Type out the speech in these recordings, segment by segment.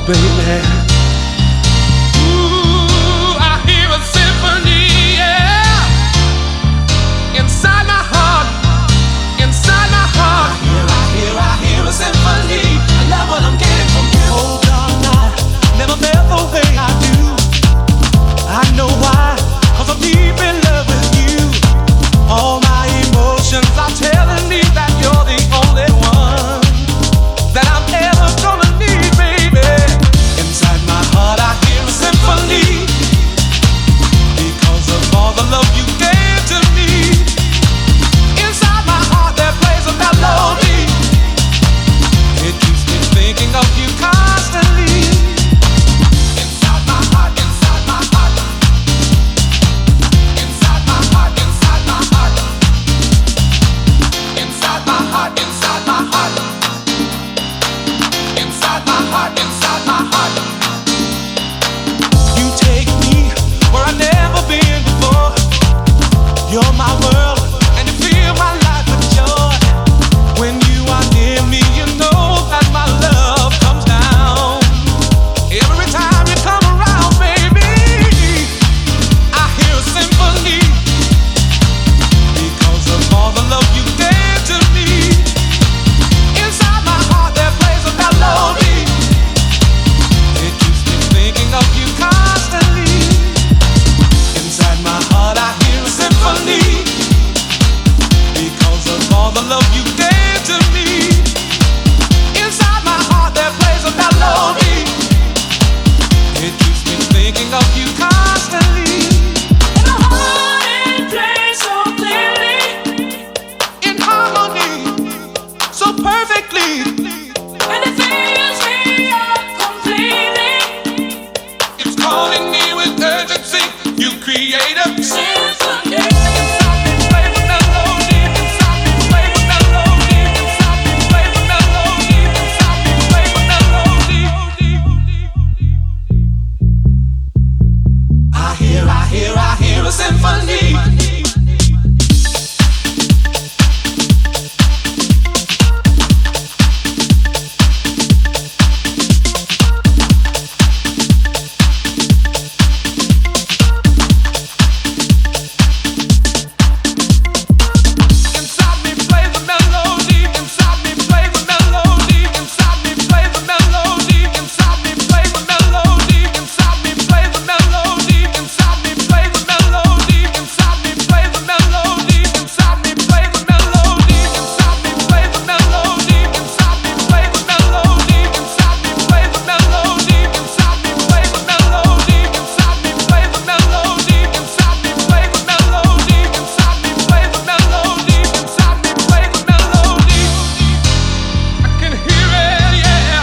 baby. Ooh, I hear a symphony, yeah, inside my heart, inside my heart. I hear a symphony. I love what I'm getting from you. Oh, darling, I never felt the way I do. I know why, 'cause I'm deep in love with you. All my emotions are telling me that you're the only one that I'm ever gonna need, baby. Inside my heart I hear a symphony because of all the love you gave to me. Inside my heart there plays a melody. It keeps me thinking of you constantly. Inside my heart, inside my heart. Inside my heart, inside my heart. Inside my heart, inside my heart. Inside my heart, inside my heart. You take me where I've never been before. You're my world, and you fill my life with joy. When you are near me, you know that my love comes down. Every time you come around, baby, I hear a symphony because of all the love you gave to me. Inside my heart there plays a melody. It keeps me thinking of you constantly. Inside my heart I hear a symphony because of all the love you gave to me. Inside my heart there plays a melody. It keeps me thinking of you constantly. And my heart it plays so clearly, In harmony, so perfectly. and it fills me up completely. It's calling me with urgency. You create a Symphony. inside me, play the melody. Inside me, play the melody. Inside me, play the melody. Inside me, play the melody. I hear a symphony. Inside me, play the melody. Inside me, play the melody. Inside me, play the melody. Inside me, play the melody. Inside me, play the melody. Inside me, play the melody. Inside me, play the melody. Inside me, play the melody. Inside me, play the melody. Inside me, play the melody. Inside me, play the melody. Inside me, play the melody. Inside me, play the melody. Inside me, play the melody. Inside me, play the melody. Inside me, play the melody. I can hear it, yeah.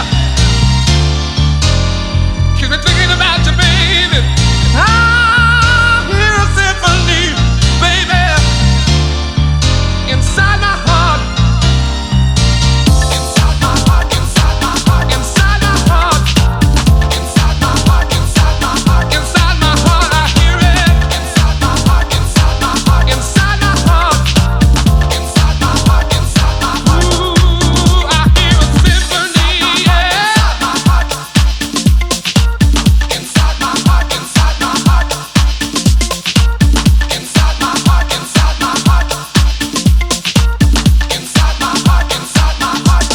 Keep me thinking about you, baby. I hear a symphony, baby. Inside my heart. Inside my heart, inside my heart, inside my heart. Inside my heart, inside my heart, inside my heart. I hear it. Inside my heart, inside my heart, inside my heart. Inside my heart, inside my heart. Ooh, I hear a symphony, yeah. Inside my heart. Inside my heart, inside my heart. Inside my heart, inside my heart. Inside my heart, inside my heart.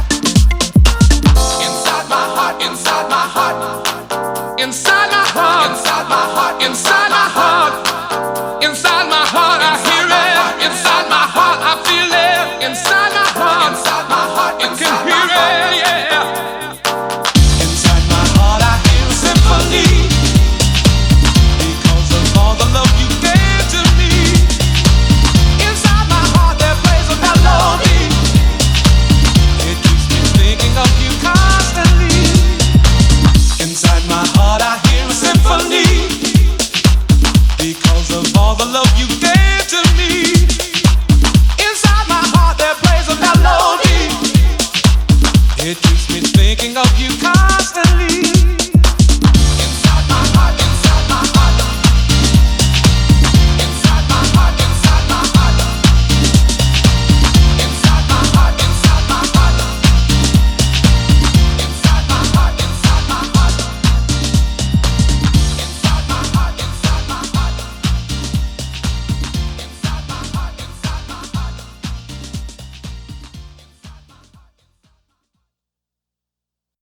Inside my heart, inside my heart. Inside my heart, inside my heart, inside my heart. Inside my heart, I hear it. Inside my heart, I feel it. Inside my heart, inside my heart, I can hear it, yeah. Inside my heart, I hear a symphony because of all the love you gave to me. Inside my heart, there plays a melody. It keeps me thinking of you constantly. Inside my heart, I hear a symphony because of all the love you gave to me. Inside my heart, there plays a melody. It keeps me thinking of you constantly.